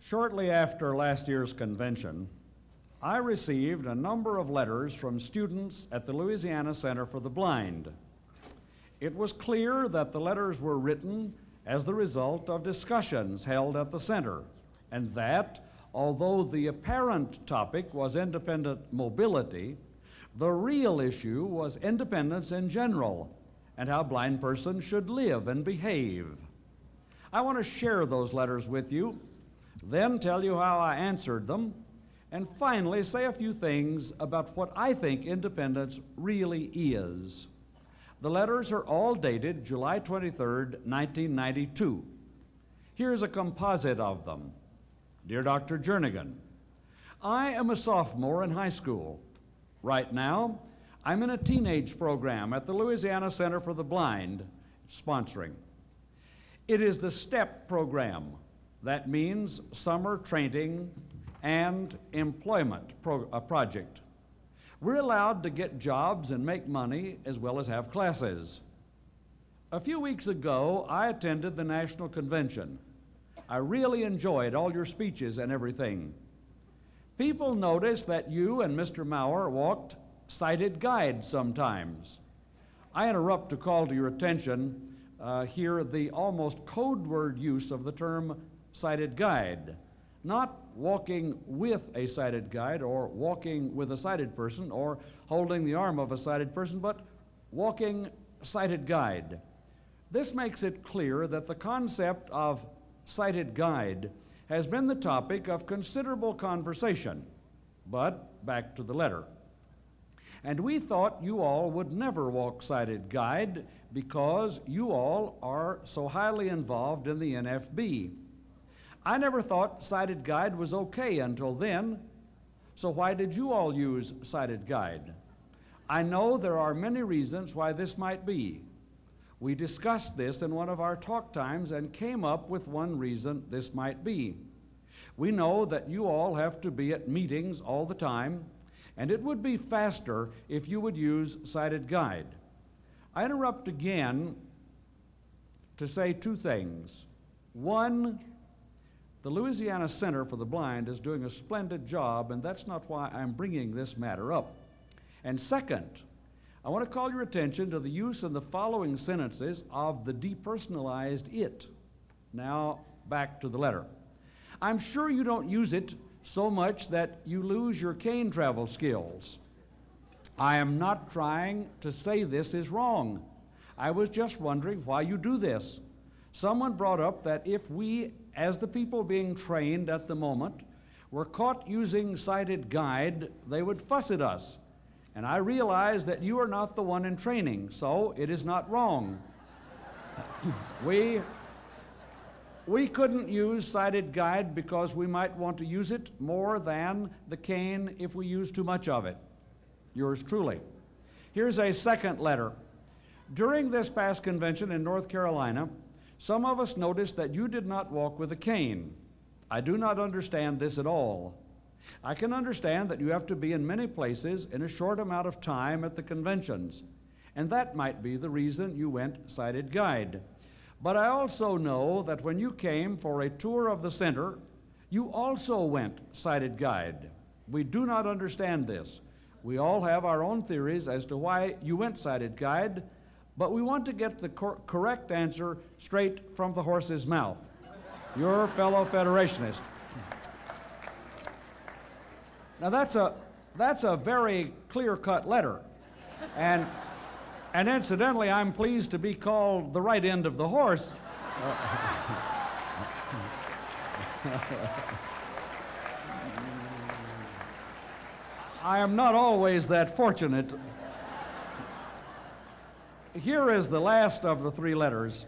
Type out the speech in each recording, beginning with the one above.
Shortly after last year's convention, I received a number of letters from students at the Louisiana Center for the Blind. It was clear that the letters were written as the result of discussions held at the center, and that, although the apparent topic was independent mobility, the real issue was independence in general and how blind persons should live and behave. I want to share those letters with you, then tell you how I answered them, and finally say a few things about what I think independence really is. The letters are all dated July 23rd, 1992. Here's a composite of them. Dear Dr. Jernigan, I am a sophomore in high school. Right now, I'm in a teenage program at the Louisiana Center for the Blind, sponsoring. It is the STEP program. That means summer training and employment project. We're allowed to get jobs and make money as well as have classes. A few weeks ago, I attended the National Convention. I really enjoyed all your speeches and everything. People noticed that you and Mr. Maurer walked sighted guide sometimes. I interrupt to call to your attention here the almost code word use of the term sighted guide. Not walking with a sighted guide or walking with a sighted person or holding the arm of a sighted person, but walking sighted guide. This makes it clear that the concept of sighted guide has been the topic of considerable conversation. But back to the letter. And we thought you all would never walk sighted guide because you all are so highly involved in the NFB. I never thought sighted guide was okay until then, so why did you all use sighted guide? I know there are many reasons why this might be. We discussed this in one of our talk times and came up with one reason this might be. We know that you all have to be at meetings all the time, and it would be faster if you would use sighted guide. I interrupt again to say two things. One, the Louisiana Center for the Blind is doing a splendid job, and that's not why I'm bringing this matter up. And second, I want to call your attention to the use in the following sentences of the depersonalized it. Now, back to the letter. I'm sure you don't use it so much that you lose your cane travel skills. I am not trying to say this is wrong. I was just wondering why you do this. Someone brought up that if we, as the people being trained at the moment, were caught using sighted guide, they would fuss at us. And I realize that you are not the one in training, so it is not wrong. We couldn't use sighted guide because we might want to use it more than the cane if we use too much of it. Yours truly. Here's a second letter. During this past convention in North Carolina, some of us noticed that you did not walk with a cane. I do not understand this at all. I can understand that you have to be in many places in a short amount of time at the conventions, and that might be the reason you went sighted guide. But I also know that when you came for a tour of the center, you also went sighted guide. We do not understand this. We all have our own theories as to why you went sighted guide, but we want to get the correct answer straight from the horse's mouth. Your fellow Federationist. Now that's a very clear-cut letter, and incidentally, I'm pleased to be called the right end of the horse. I am not always that fortunate. Here is the last of the three letters.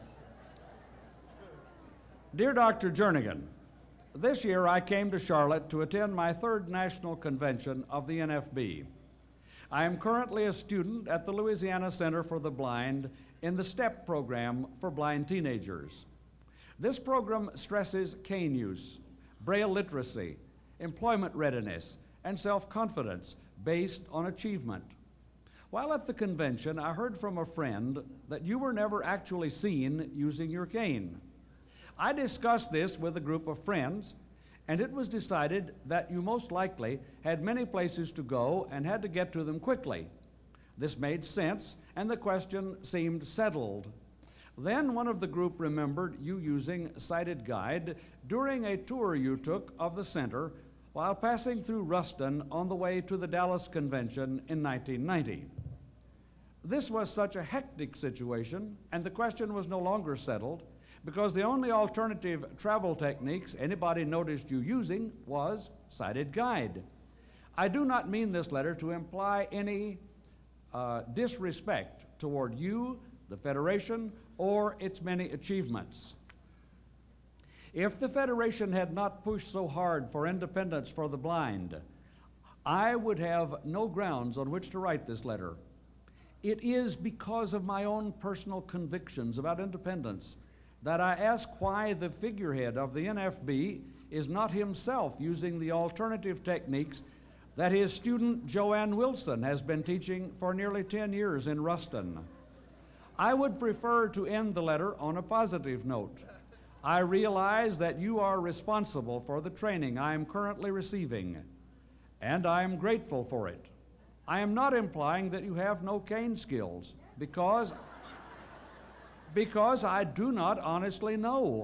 Dear Dr. Jernigan, this year I came to Charlotte to attend my third national convention of the NFB. I am currently a student at the Louisiana Center for the Blind in the STEP program for blind teenagers. This program stresses cane use, Braille literacy, employment readiness, and self-confidence based on achievement. While at the convention, I heard from a friend that you were never actually seen using your cane. I discussed this with a group of friends, and it was decided that you most likely had many places to go and had to get to them quickly. This made sense, and the question seemed settled. Then one of the group remembered you using Sighted Guide during a tour you took of the center while passing through Ruston on the way to the Dallas Convention in 1990. This was such a hectic situation, and the question was no longer settled, because the only alternative travel techniques anybody noticed you using was Sighted Guide. I do not mean this letter to imply any disrespect toward you, the Federation, or its many achievements. If the Federation had not pushed so hard for independence for the blind, I would have no grounds on which to write this letter. It is because of my own personal convictions about independence that I ask why the figurehead of the NFB is not himself using the alternative techniques that his student Joanne Wilson has been teaching for nearly 10 years in Ruston. I would prefer to end the letter on a positive note. I realize that you are responsible for the training I am currently receiving, and I am grateful for it. I am not implying that you have no cane skills, because I do not honestly know.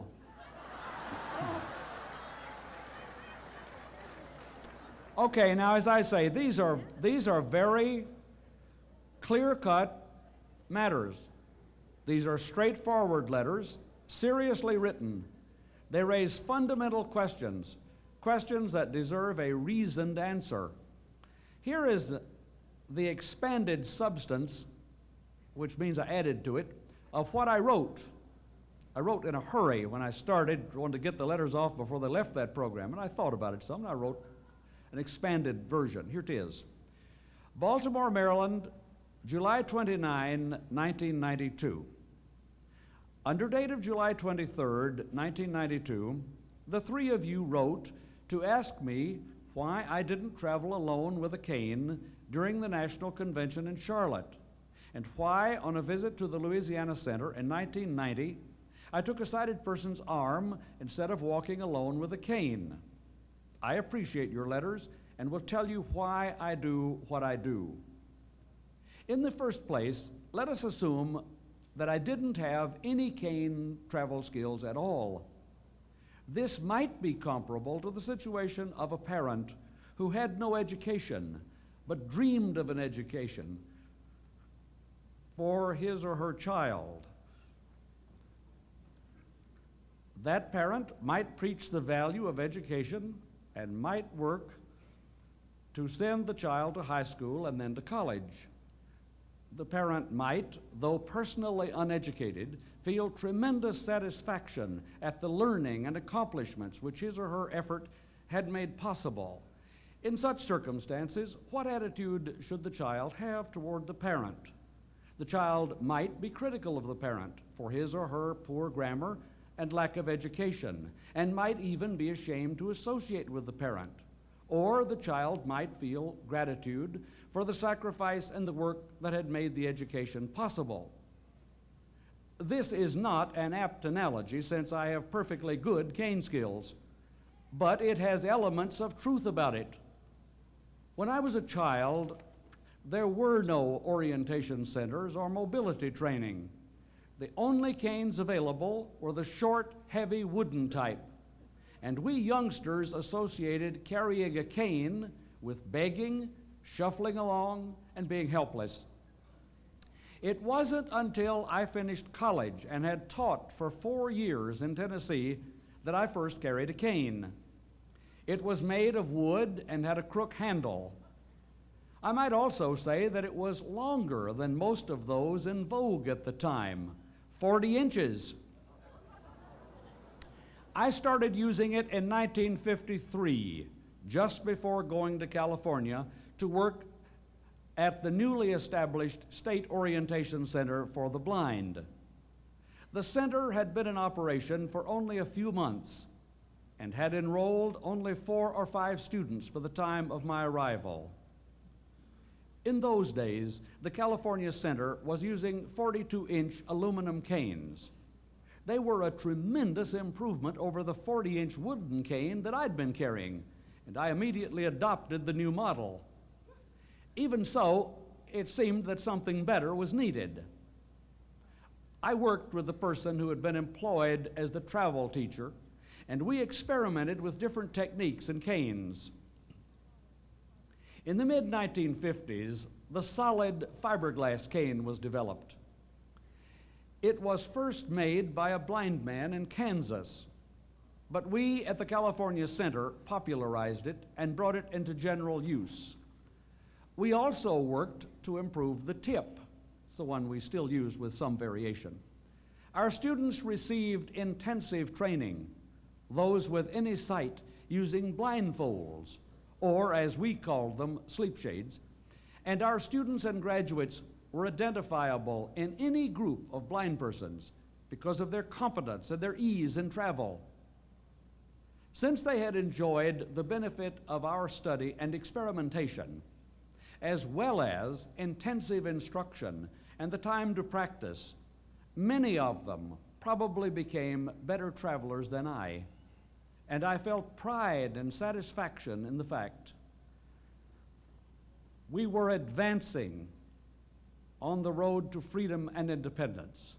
Okay, now as I say, these are very clear-cut matters. These are straightforward letters, seriously written. They raise fundamental questions, questions that deserve a reasoned answer. Here is the expanded substance, which means I added to it, of what I wrote. I wrote in a hurry when I started, wanted to get the letters off before they left that program, and I thought about it some, and I wrote an expanded version. Here it is. Baltimore, Maryland, July 29, 1992. Under date of July 23rd, 1992, the three of you wrote to ask me why I didn't travel alone with a cane during the National Convention in Charlotte, and why, on a visit to the Louisiana Center in 1990, I took a sighted person's arm instead of walking alone with a cane. I appreciate your letters and will tell you why I do what I do. In the first place, let us assume that I didn't have any cane travel skills at all. This might be comparable to the situation of a parent who had no education, but dreamed of an education for his or her child. That parent might preach the value of education and might work to send the child to high school and then to college. The parent might, though personally uneducated, feel tremendous satisfaction at the learning and accomplishments which his or her effort had made possible. In such circumstances, what attitude should the child have toward the parent? The child might be critical of the parent for his or her poor grammar and lack of education, and might even be ashamed to associate with the parent. Or the child might feel gratitude for the sacrifice and the work that had made the education possible. This is not an apt analogy, since I have perfectly good cane skills, but it has elements of truth about it. When I was a child, there were no orientation centers or mobility training. The only canes available were the short, heavy wooden type, and we youngsters associated carrying a cane with begging, shuffling along, and being helpless. It wasn't until I finished college and had taught for 4 years in Tennessee that I first carried a cane. It was made of wood and had a crook handle. I might also say that it was longer than most of those in vogue at the time, 40 inches. I started using it in 1953, just before going to California to work at the newly established State Orientation Center for the Blind. The center had been in operation for only a few months and had enrolled only 4 or 5 students by the time of my arrival. In those days, the California Center was using 42-inch aluminum canes. They were a tremendous improvement over the 40-inch wooden cane that I'd been carrying, and I immediately adopted the new model. Even so, it seemed that something better was needed. I worked with the person who had been employed as the travel teacher, and we experimented with different techniques and canes. In the mid-1950s, the solid fiberglass cane was developed. It was first made by a blind man in Kansas, but we at the California Center popularized it and brought it into general use. We also worked to improve the tip. It's the one we still use with some variation. Our students received intensive training, those with any sight using blindfolds, or as we called them, sleep shades, and our students and graduates were identifiable in any group of blind persons because of their competence and their ease in travel. Since they had enjoyed the benefit of our study and experimentation, as well as intensive instruction and the time to practice, many of them probably became better travelers than I, and I felt pride and satisfaction in the fact we were advancing on the road to freedom and independence.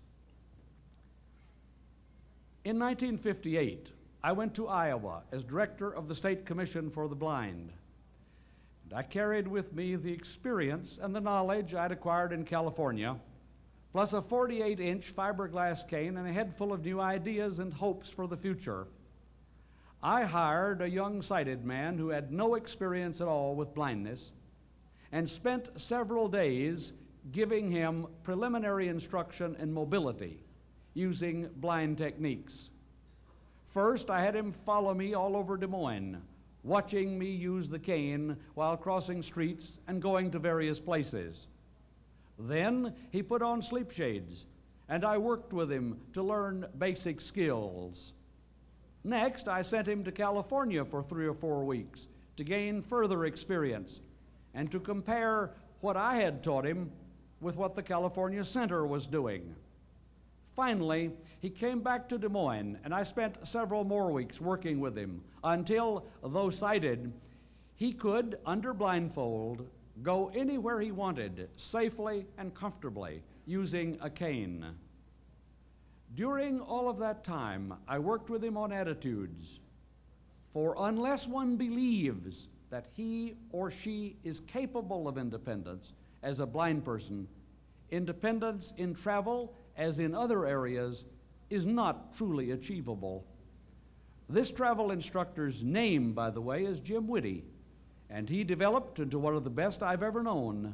In 1958, I went to Iowa as director of the State Commission for the Blind. And I carried with me the experience and the knowledge I'd acquired in California, plus a 48-inch fiberglass cane and a head full of new ideas and hopes for the future. I hired a young sighted man who had no experience at all with blindness and spent several days giving him preliminary instruction in mobility using blind techniques. First, I had him follow me all over Des Moines, watching me use the cane while crossing streets and going to various places. Then he put on sleep shades, and I worked with him to learn basic skills. Next, I sent him to California for 3 or 4 weeks to gain further experience and to compare what I had taught him with what the California Center was doing. Finally, he came back to Des Moines, and I spent several more weeks working with him until, though sighted, he could, under blindfold, go anywhere he wanted safely and comfortably using a cane. During all of that time, I worked with him on attitudes, for unless one believes that he or she is capable of independence as a blind person, independence in travel, as in other areas, is not truly achievable. This travel instructor's name, by the way, is Jim Whitty, and he developed into one of the best I've ever known.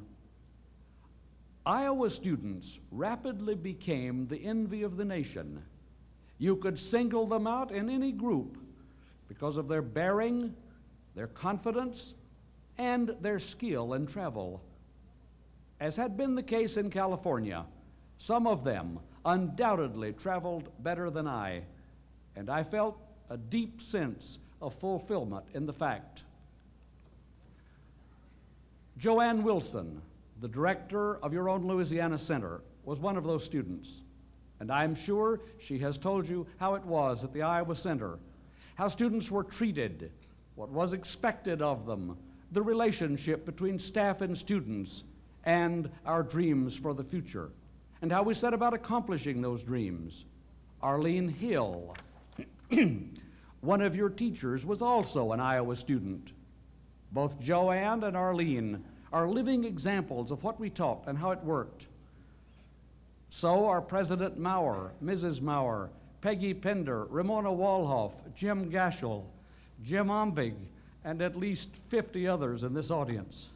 Iowa students rapidly became the envy of the nation. You could single them out in any group because of their bearing, their confidence, and their skill in travel. As had been the case in California, some of them undoubtedly traveled better than I, and I felt a deep sense of fulfillment in the fact. Joanne Wilson, the director of your own Louisiana Center, was one of those students, and I'm sure she has told you how it was at the Iowa Center, how students were treated, what was expected of them, the relationship between staff and students, and our dreams for the future, and how we set about accomplishing those dreams. Arlene Hill, one of your teachers, was also an Iowa student. Both Joanne and Arlene are living examples of what we taught and how it worked. So are President Maurer, Mrs. Maurer, Peggy Pender, Ramona Walhoff, Jim Gashel, Jim Omvig, and at least 50 others in this audience.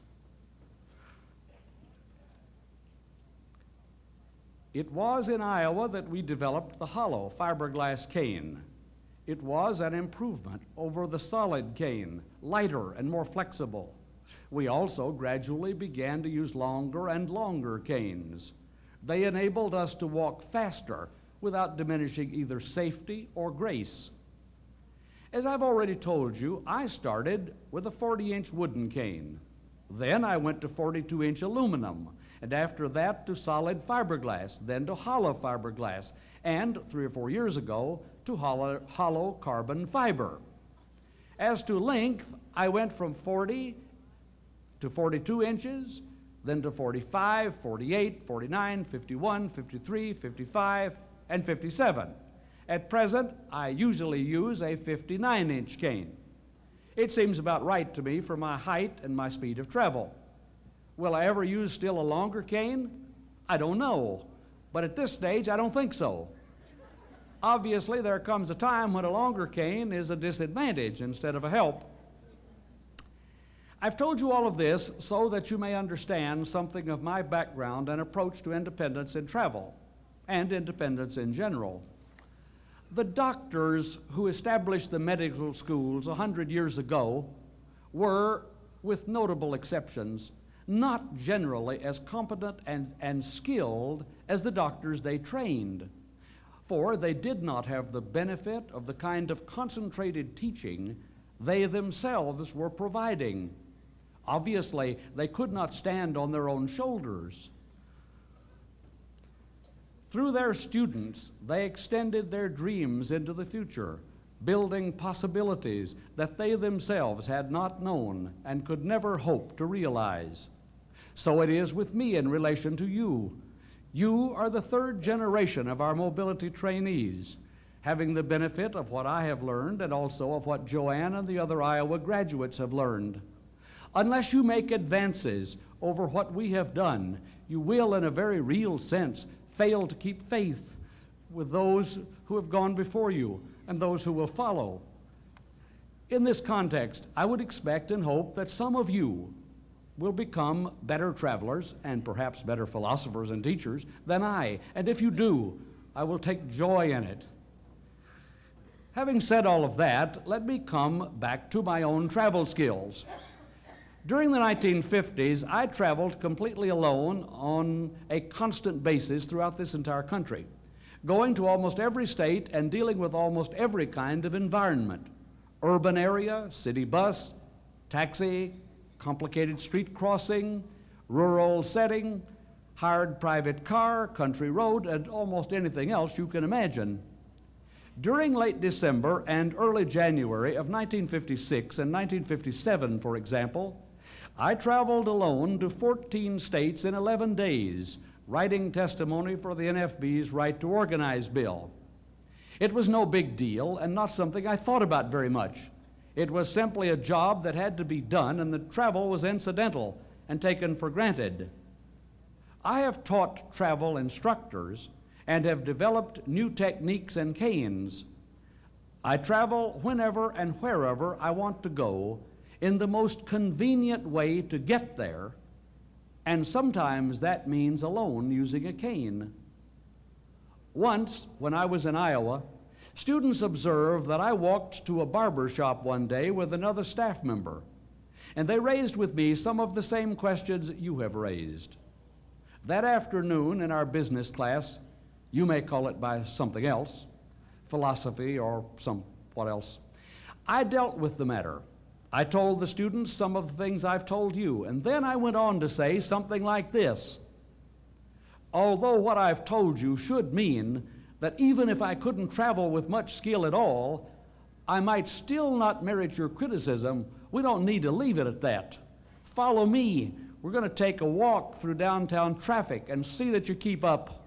It was in Iowa that we developed the hollow fiberglass cane. It was an improvement over the solid cane, lighter and more flexible. We also gradually began to use longer and longer canes. They enabled us to walk faster without diminishing either safety or grace. As I've already told you, I started with a 40-inch wooden cane. Then I went to 42-inch aluminum, and after that to solid fiberglass, then to hollow fiberglass, and 3 or 4 years ago to hollow carbon fiber. As to length, I went from 40 to 42 inches, then to 45, 48, 49, 51, 53, 55, and 57. At present, I usually use a 59-inch cane. It seems about right to me for my height and my speed of travel. Will I ever use still a longer cane? I don't know, but at this stage, I don't think so. Obviously, there comes a time when a longer cane is a disadvantage instead of a help. I've told you all of this so that you may understand something of my background and approach to independence in travel, and independence in general. The doctors who established the medical schools 100 years ago were, with notable exceptions, not generally as competent and skilled as the doctors they trained, for they did not have the benefit of the kind of concentrated teaching they themselves were providing. Obviously, they could not stand on their own shoulders. Through their students, they extended their dreams into the future, building possibilities that they themselves had not known and could never hope to realize. So it is with me in relation to you. You are the third generation of our mobility trainees, having the benefit of what I have learned and also of what Joanne and the other Iowa graduates have learned. Unless you make advances over what we have done, you will, in a very real sense, fail to keep faith with those who have gone before you and those who will follow. In this context, I would expect and hope that some of you will become better travelers and perhaps better philosophers and teachers than I, and if you do, I will take joy in it. Having said all of that, let me come back to my own travel skills. During the 1950s, I traveled completely alone on a constant basis throughout this entire country, going to almost every state and dealing with almost every kind of environment: urban area, city bus, taxi, complicated street crossing, rural setting, hired private car, country road, and almost anything else you can imagine. During late December and early January of 1956 and 1957, for example, I traveled alone to 14 states in 11 days, writing testimony for the NFB's Right to Organize bill. It was no big deal and not something I thought about very much. It was simply a job that had to be done, and the travel was incidental and taken for granted. I have taught travel instructors and have developed new techniques and canes. I travel whenever and wherever I want to go in the most convenient way to get there, and sometimes that means alone using a cane. Once, when I was in Iowa, students observed that I walked to a barber shop one day with another staff member, and they raised with me some of the same questions you have raised. That afternoon in our business class, you may call it by something else, philosophy or what else, I dealt with the matter. I told the students some of the things I've told you, and then I went on to say something like this: although what I've told you should mean that even if I couldn't travel with much skill at all, I might still not merit your criticism, we don't need to leave it at that. Follow me. We're going to take a walk through downtown traffic and see that you keep up.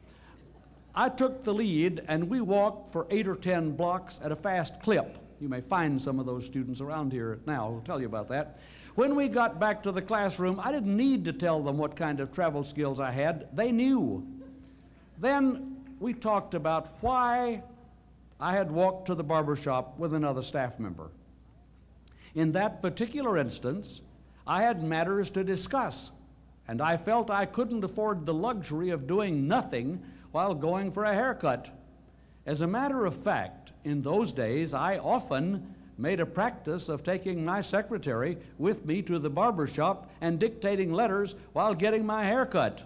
I took the lead, and we walked for 8 or 10 blocks at a fast clip. You may find some of those students around here now who'll tell you about that. When we got back to the classroom, I didn't need to tell them what kind of travel skills I had. They knew. Then we talked about why I had walked to the barber shop with another staff member. In that particular instance, I had matters to discuss, and I felt I couldn't afford the luxury of doing nothing while going for a haircut. As a matter of fact, in those days, I often made a practice of taking my secretary with me to the barber shop and dictating letters while getting my hair cut.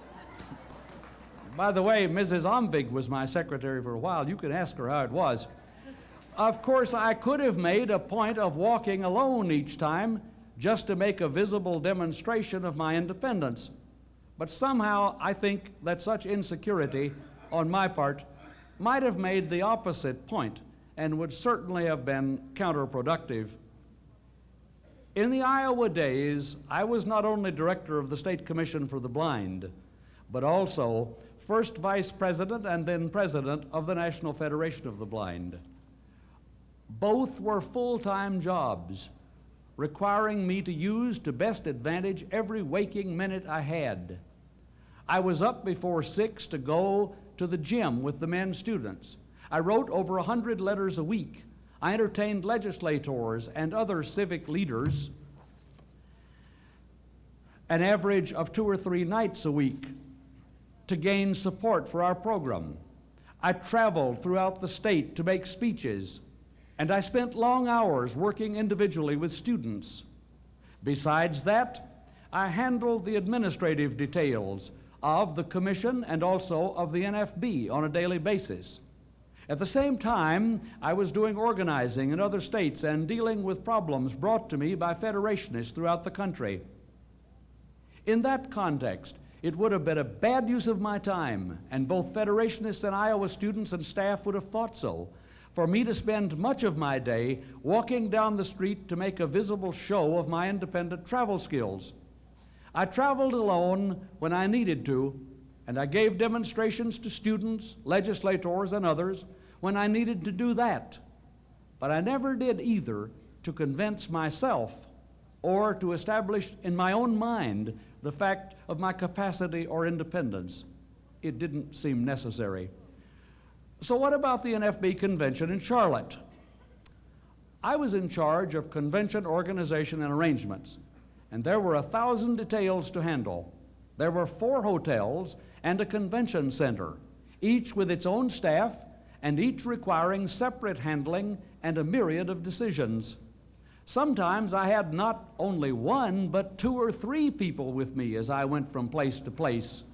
By the way, Mrs. Omvig was my secretary for a while. You can ask her how it was. Of course, I could have made a point of walking alone each time just to make a visible demonstration of my independence. But somehow I think that such insecurity on my part might have made the opposite point and would certainly have been counterproductive. In the Iowa days, I was not only director of the State Commission for the Blind, but also first vice president and then president of the National Federation of the Blind. Both were full-time jobs, requiring me to use to best advantage every waking minute I had. I was up before 6 to go to the gym with the men students. I wrote over 100 letters a week. I entertained legislators and other civic leaders an average of 2 or 3 nights a week to gain support for our program. I traveled throughout the state to make speeches, and I spent long hours working individually with students. Besides that, I handled the administrative details of the commission and also of the NFB on a daily basis. At the same time, I was doing organizing in other states and dealing with problems brought to me by federationists throughout the country. In that context, it would have been a bad use of my time, and both federationists and Iowa students and staff would have thought so, for me to spend much of my day walking down the street to make a visible show of my independent travel skills. I traveled alone when I needed to, and I gave demonstrations to students, legislators, and others when I needed to do that. But I never did either to convince myself or to establish in my own mind the fact of my capacity or independence. It didn't seem necessary. So what about the NFB convention in Charlotte? I was in charge of convention organization and arrangements, and there were 1,000 details to handle. There were 4 hotels and a convention center, each with its own staff and each requiring separate handling and a myriad of decisions. Sometimes I had not only 1, but 2 or 3 people with me as I went from place to place,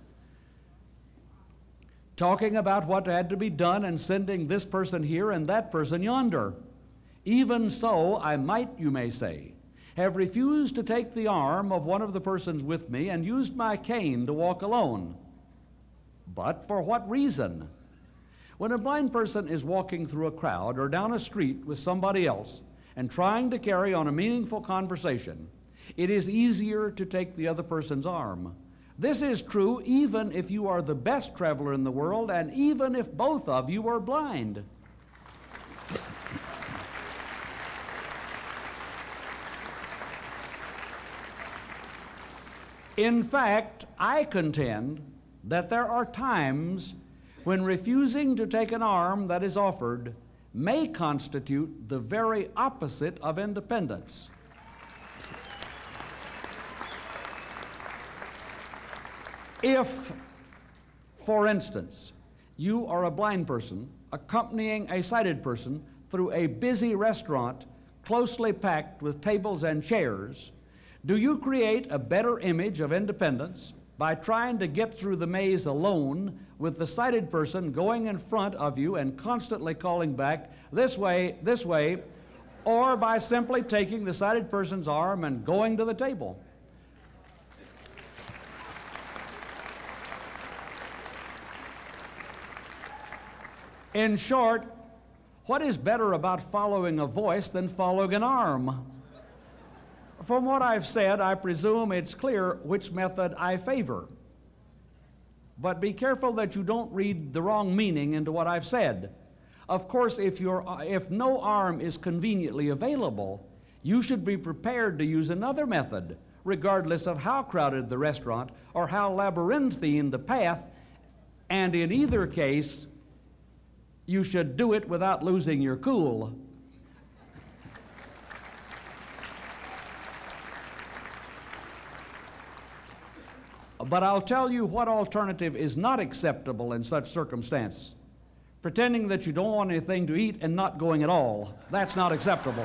talking about what had to be done and sending this person here and that person yonder. Even so, I might, you may say, have refused to take the arm of one of the persons with me and used my cane to walk alone. But for what reason? When a blind person is walking through a crowd or down a street with somebody else and trying to carry on a meaningful conversation, it is easier to take the other person's arm. This is true even if you are the best traveler in the world and even if both of you are blind. In fact, I contend that there are times when refusing to take an arm that is offered may constitute the very opposite of independence. If, for instance, you are a blind person accompanying a sighted person through a busy restaurant closely packed with tables and chairs, do you create a better image of independence by trying to get through the maze alone with the sighted person going in front of you and constantly calling back, this way, or by simply taking the sighted person's arm and going to the table? In short, what is better about following a voice than following an arm? From what I've said, I presume it's clear which method I favor. But be careful that you don't read the wrong meaning into what I've said. Of course, if no arm is conveniently available, you should be prepared to use another method, regardless of how crowded the restaurant or how labyrinthine the path, and in either case, you should do it without losing your cool. But I'll tell you what alternative is not acceptable in such circumstance. Pretending that you don't want anything to eat and not going at all. That's not acceptable.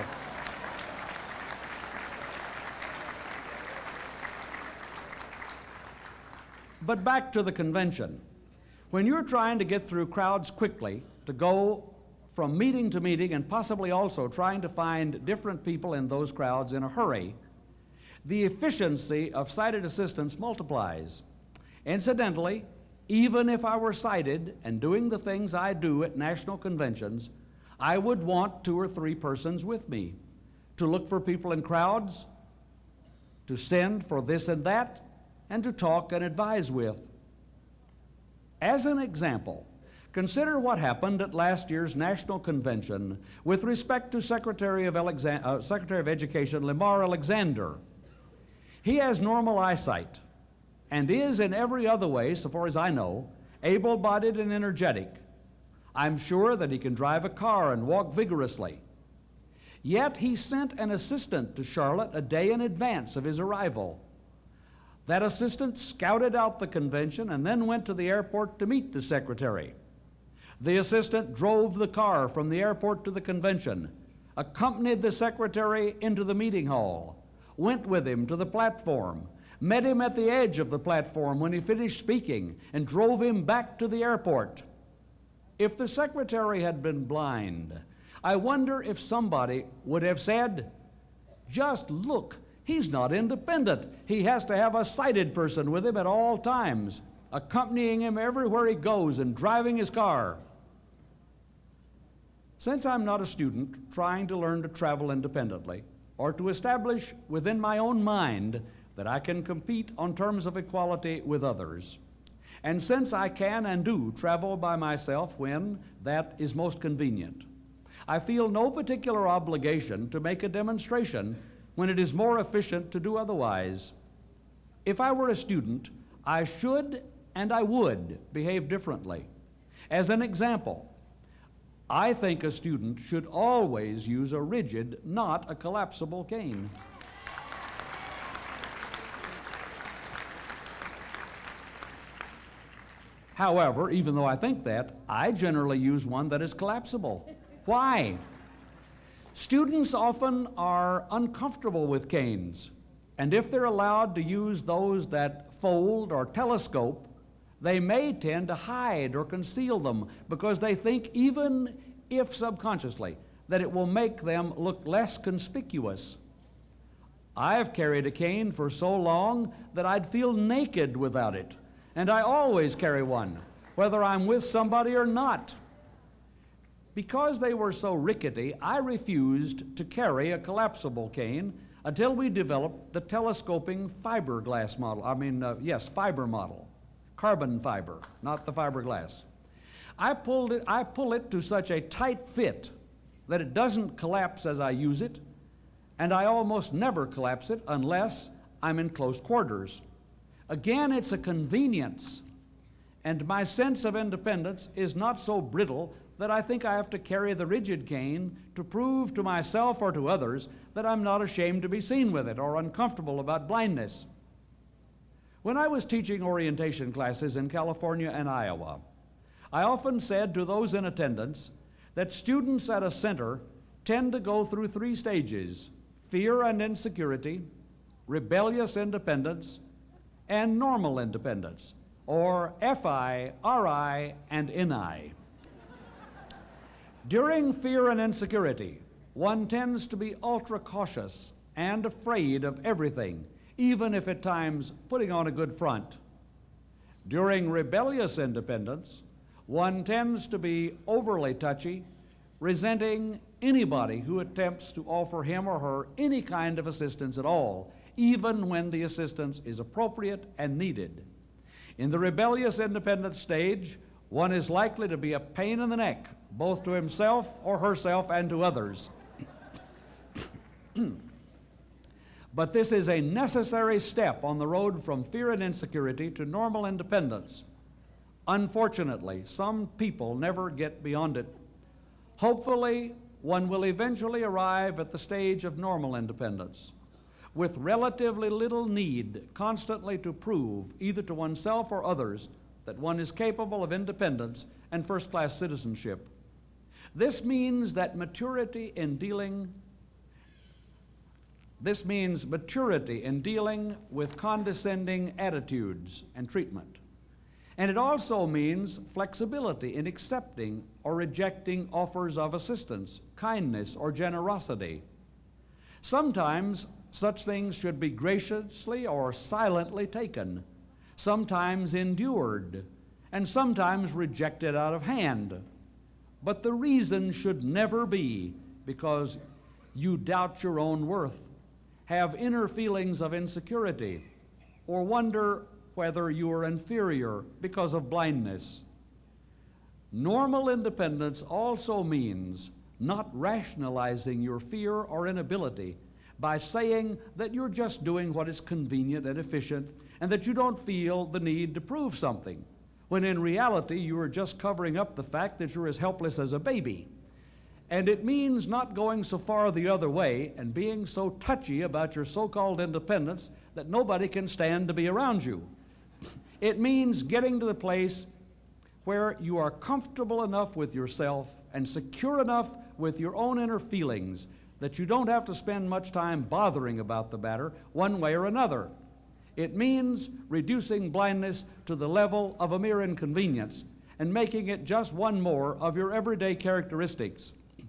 But back to the convention. When you're trying to get through crowds quickly, to go from meeting to meeting, and possibly also trying to find different people in those crowds in a hurry, the efficiency of sighted assistance multiplies. Incidentally, even if I were sighted and doing the things I do at national conventions, I would want 2 or 3 persons with me to look for people in crowds, to send for this and that, and to talk and advise with. As an example, consider what happened at last year's National Convention with respect to Secretary of Education Lamar Alexander. He has normal eyesight and is in every other way, so far as I know, able-bodied and energetic. I'm sure that he can drive a car and walk vigorously. Yet he sent an assistant to Charlotte a day in advance of his arrival. That assistant scouted out the convention and then went to the airport to meet the secretary. The assistant drove the car from the airport to the convention, accompanied the secretary into the meeting hall, went with him to the platform, met him at the edge of the platform when he finished speaking, and drove him back to the airport. If the secretary had been blind, I wonder if somebody would have said, "Just look, he's not independent. He has to have a sighted person with him at all times, accompanying him everywhere he goes and driving his car." Since I'm not a student trying to learn to travel independently or to establish within my own mind that I can compete on terms of equality with others, and since I can and do travel by myself when that is most convenient, I feel no particular obligation to make a demonstration when it is more efficient to do otherwise. If I were a student, I should and I would behave differently. As an example, I think a student should always use a rigid, not a collapsible cane. However, even though I think that, I generally use one that is collapsible. Why? Students often are uncomfortable with canes, and if they're allowed to use those that fold or telescope, they may tend to hide or conceal them because they think, even if subconsciously, that it will make them look less conspicuous. I've carried a cane for so long that I'd feel naked without it, and I always carry one, whether I'm with somebody or not. Because they were so rickety, I refused to carry a collapsible cane until we developed the telescoping fiberglass model. Fiber model. Carbon fiber, not the fiberglass. I pull it to such a tight fit that it doesn't collapse as I use it, and I almost never collapse it unless I'm in close quarters. Again, it's a convenience, and my sense of independence is not so brittle that I think I have to carry the rigid cane to prove to myself or to others that I'm not ashamed to be seen with it or uncomfortable about blindness. When I was teaching orientation classes in California and Iowa, I often said to those in attendance that students at a center tend to go through 3 stages: fear and insecurity, rebellious independence, and normal independence, or FI, RI, and NI. During fear and insecurity, one tends to be ultra cautious and afraid of everything, even if at times putting on a good front. During rebellious independence, one tends to be overly touchy, resenting anybody who attempts to offer him or her any kind of assistance at all, even when the assistance is appropriate and needed. In the rebellious independent stage, one is likely to be a pain in the neck, both to himself or herself and to others. But this is a necessary step on the road from fear and insecurity to normal independence. Unfortunately, some people never get beyond it. Hopefully, one will eventually arrive at the stage of normal independence, with relatively little need constantly to prove, either to oneself or others, that one is capable of independence and first-class citizenship. This means maturity in dealing with condescending attitudes and treatment. And it also means flexibility in accepting or rejecting offers of assistance, kindness, or generosity. Sometimes such things should be graciously or silently taken, sometimes endured, and sometimes rejected out of hand. But the reason should never be because you doubt your own worth, have inner feelings of insecurity, or wonder whether you are inferior because of blindness. Normal independence also means not rationalizing your fear or inability by saying that you're just doing what is convenient and efficient and that you don't feel the need to prove something, when in reality you are just covering up the fact that you're as helpless as a baby. And it means not going so far the other way and being so touchy about your so-called independence that nobody can stand to be around you. It means getting to the place where you are comfortable enough with yourself and secure enough with your own inner feelings that you don't have to spend much time bothering about the matter one way or another. It means reducing blindness to the level of a mere inconvenience and making it just one more of your everyday characteristics.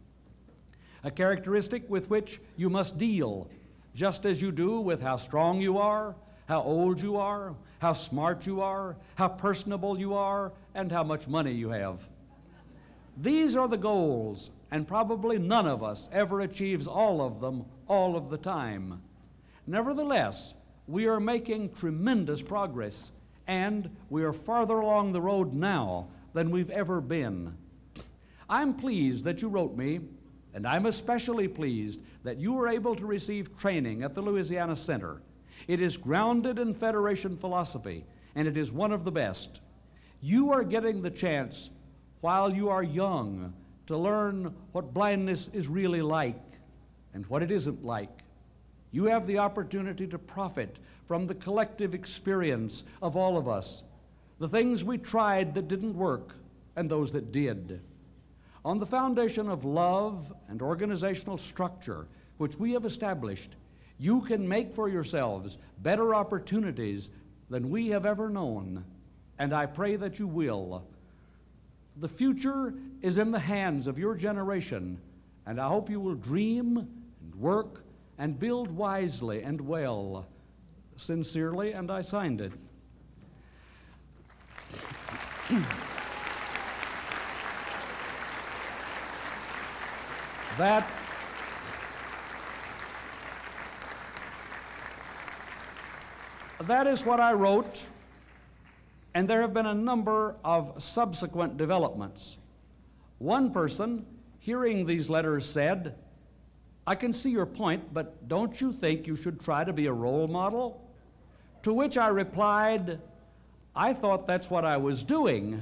A characteristic with which you must deal, just as you do with how strong you are, how old you are, how smart you are, how personable you are, and how much money you have. These are the goals, and probably none of us ever achieves all of them all of the time. Nevertheless, we are making tremendous progress, and we are farther along the road now than we've ever been. I'm pleased that you wrote me, and I'm especially pleased that you were able to receive training at the Louisiana Center. It is grounded in Federation philosophy, and it is one of the best. You are getting the chance while you are young to learn what blindness is really like and what it isn't like. You have the opportunity to profit from the collective experience of all of us, the things we tried that didn't work and those that did. On the foundation of love and organizational structure which we have established, you can make for yourselves better opportunities than we have ever known, and I pray that you will. The future is in the hands of your generation, and I hope you will dream and work and build wisely and well. Sincerely, and I signed it. That is what I wrote, and there have been a number of subsequent developments. One person, hearing these letters, said, "I can see your point, but don't you think you should try to be a role model?" To which I replied, "I thought that's what I was doing."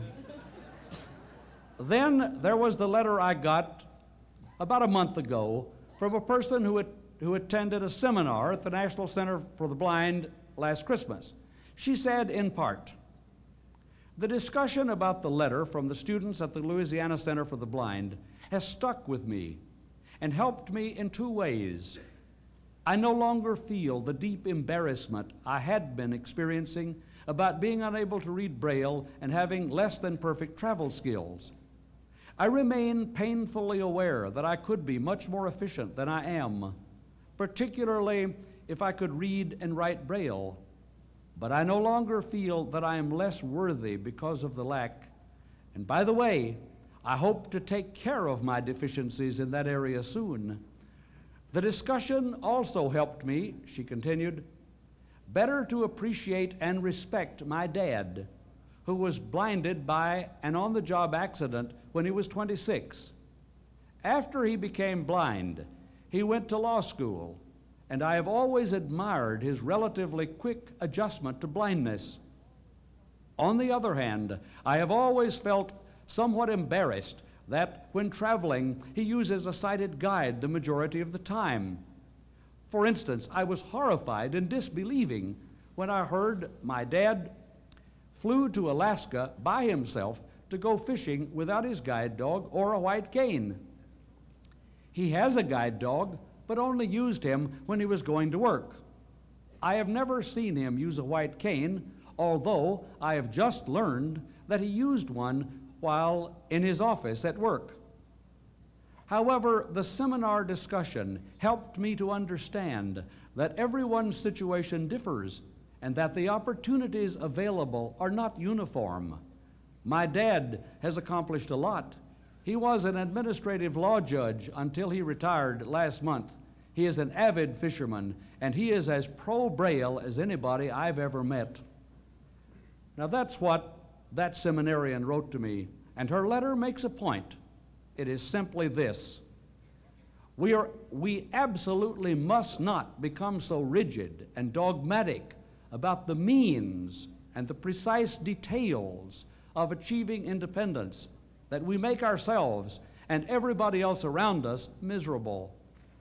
Then there was the letter I got about a month ago from a person who attended a seminar at the National Center for the Blind last Christmas. She said, in part, "The discussion about the letter from the students at the Louisiana Center for the Blind has stuck with me and helped me in two ways. I no longer feel the deep embarrassment I had been experiencing about being unable to read Braille and having less than perfect travel skills. I remain painfully aware that I could be much more efficient than I am, particularly if I could read and write Braille, but I no longer feel that I am less worthy because of the lack. And by the way, I hope to take care of my deficiencies in that area soon. The discussion also helped me," she continued, "better to appreciate and respect my dad, who was blinded by an on-the-job accident when he was 26. After he became blind, he went to law school, and I have always admired his relatively quick adjustment to blindness. On the other hand, I have always felt somewhat embarrassed that when traveling, he uses a sighted guide the majority of the time. For instance, I was horrified and disbelieving when I heard my dad flew to Alaska by himself to go fishing without his guide dog or a white cane. He has a guide dog, but only used him when he was going to work. I have never seen him use a white cane, although I have just learned that he used one while in his office at work. However, the seminar discussion helped me to understand that everyone's situation differs and that the opportunities available are not uniform. My dad has accomplished a lot. He was an administrative law judge until he retired last month. He is an avid fisherman, and he is as pro-Braille as anybody I've ever met. Now that's what that seminarian wrote to me, and her letter makes a point. It is simply this: we absolutely must not become so rigid and dogmatic about the means and the precise details of achieving independence that we make ourselves and everybody else around us miserable.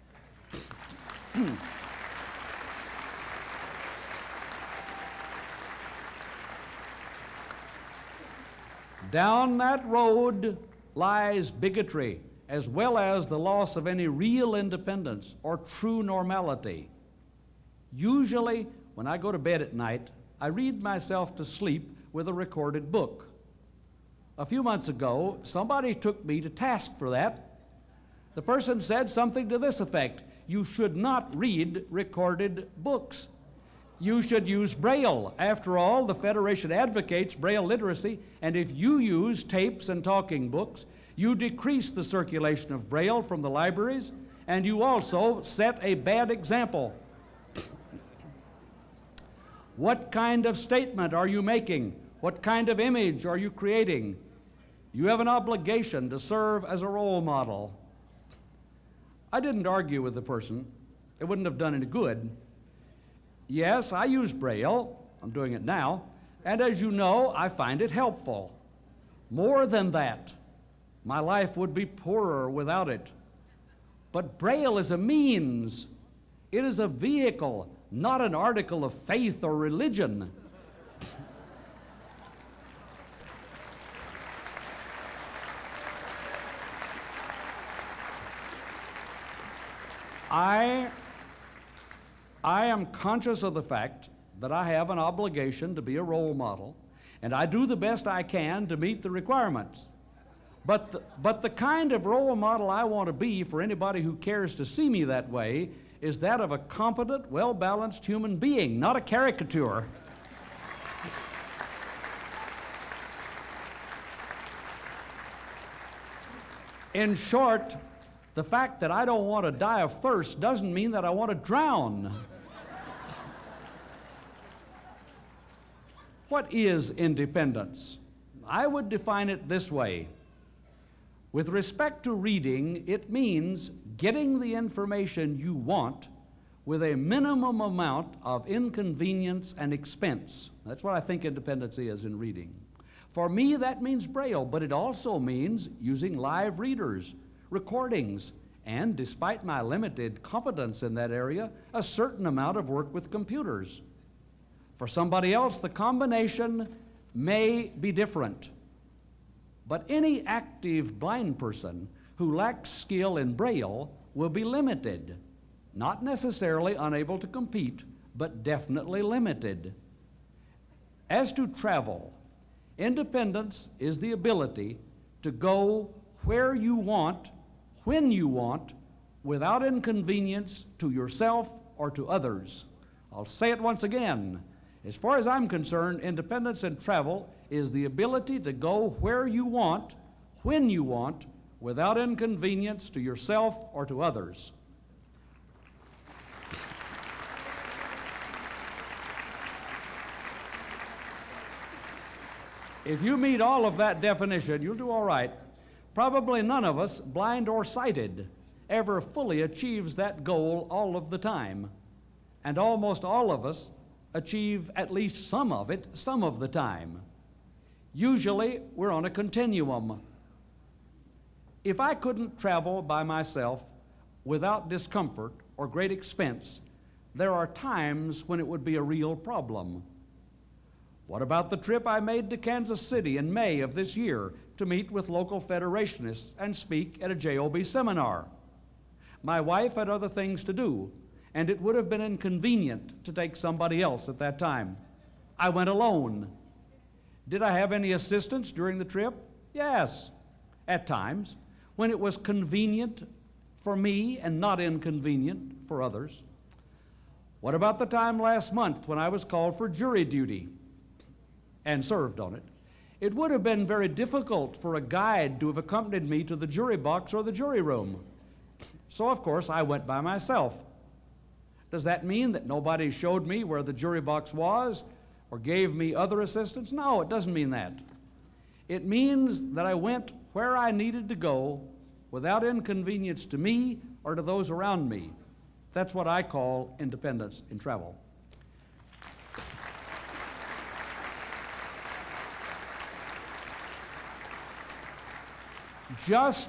Down that road lies bigotry, as well as the loss of any real independence or true normality. Usually, when I go to bed at night, I read myself to sleep with a recorded book. A few months ago, somebody took me to task for that. The person said something to this effect: you should not read recorded books. You should use Braille. After all, the Federation advocates Braille literacy, and if you use tapes and talking books, you decrease the circulation of Braille from the libraries, and you also set a bad example. What kind of statement are you making? What kind of image are you creating? You have an obligation to serve as a role model. I didn't argue with the person. It wouldn't have done any good. Yes, I use Braille. I'm doing it now. And as you know, I find it helpful. More than that, my life would be poorer without it. But Braille is a means. It is a vehicle, not an article of faith or religion. I am conscious of the fact that I have an obligation to be a role model, and I do the best I can to meet the requirements. But the kind of role model I want to be for anybody who cares to see me that way is that of a competent, well-balanced human being, not a caricature. In short, the fact that I don't want to die of thirst doesn't mean that I want to drown. What is independence? I would define it this way. With respect to reading, it means getting the information you want with a minimum amount of inconvenience and expense. That's what I think independence is in reading. For me, that means Braille, but it also means using live readers, recordings, and despite my limited competence in that area, a certain amount of work with computers. For somebody else, the combination may be different. But any active blind person who lacks skill in Braille will be limited, not necessarily unable to compete, but definitely limited. As to travel, independence is the ability to go where you want, when you want, without inconvenience to yourself or to others. I'll say it once again. As far as I'm concerned, independence in travel is the ability to go where you want, when you want, without inconvenience to yourself or to others. If you meet all of that definition, you'll do all right. Probably none of us, blind or sighted, ever fully achieves that goal all of the time. And almost all of us achieve at least some of it some of the time. Usually, we're on a continuum. If I couldn't travel by myself without discomfort or great expense, there are times when it would be a real problem. What about the trip I made to Kansas City in May of this year to meet with local Federationists and speak at a JOB seminar? My wife had other things to do, and it would have been inconvenient to take somebody else at that time. I went alone. Did I have any assistance during the trip? Yes, at times, when it was convenient for me and not inconvenient for others. What about the time last month when I was called for jury duty and served on it? It would have been very difficult for a guide to have accompanied me to the jury box or the jury room. So, of course, I went by myself. Does that mean that nobody showed me where the jury box was or gave me other assistance? No, it doesn't mean that. It means that I went where I needed to go without inconvenience to me or to those around me. That's what I call independence in travel. Just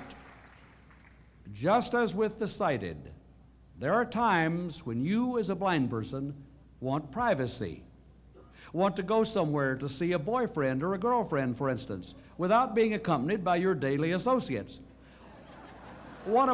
as with the sighted, there are times when you as a blind person want privacy, want to go somewhere to see a boyfriend or a girlfriend, for instance, without being accompanied by your daily associates. Want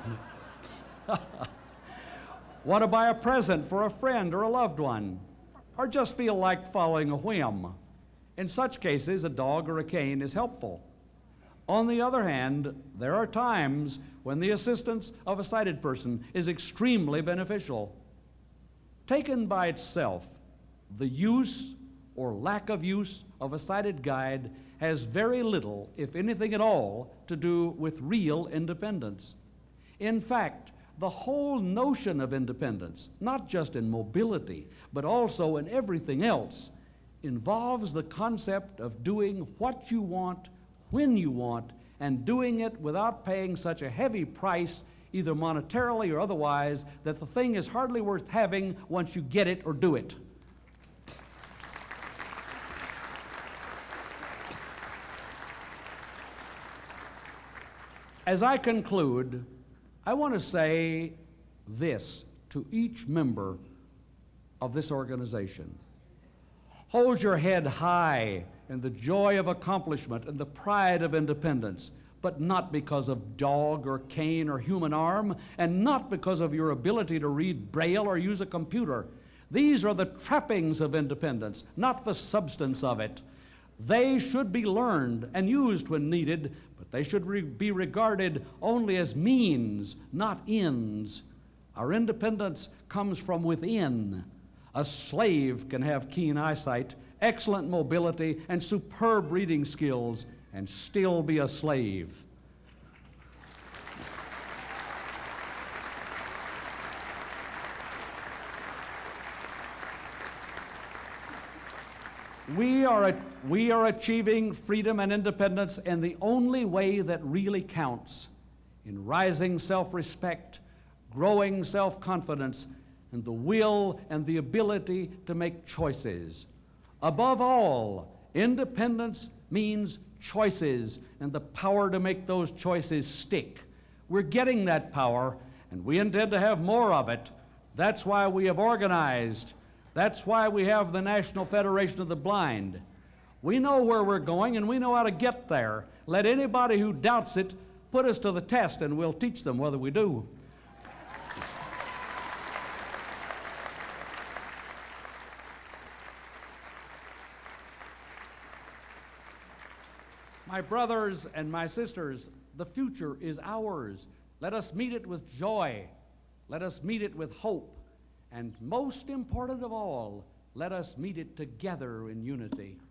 to buy a present for a friend or a loved one, or just feel like following a whim. In such cases, a dog or a cane is helpful. On the other hand, there are times when the assistance of a sighted person is extremely beneficial. Taken by itself, the use or lack of use of a sighted guide has very little, if anything at all, to do with real independence. In fact, the whole notion of independence, not just in mobility, but also in everything else, involves the concept of doing what you want, when you want, and doing it without paying such a heavy price, either monetarily or otherwise, that the thing is hardly worth having once you get it or do it. As I conclude, I want to say this to each member of this organization. Hold your head high in the joy of accomplishment and the pride of independence, but not because of dog or cane or human arm, and not because of your ability to read Braille or use a computer. These are the trappings of independence, not the substance of it. They should be learned and used when needed, but they should be regarded only as means, not ends. Our independence comes from within. A slave can have keen eyesight, excellent mobility, and superb reading skills, and still be a slave. We are achieving freedom and independence in the only way that really counts, in rising self-respect, growing self-confidence, and the will and the ability to make choices. Above all, independence means choices and the power to make those choices stick. We're getting that power, and we intend to have more of it. That's why we have organized. That's why we have the National Federation of the Blind. We know where we're going, and we know how to get there. Let anybody who doubts it put us to the test, and we'll teach them whether we do. My brothers and my sisters, the future is ours. Let us meet it with joy. Let us meet it with hope. And most important of all, let us meet it together in unity.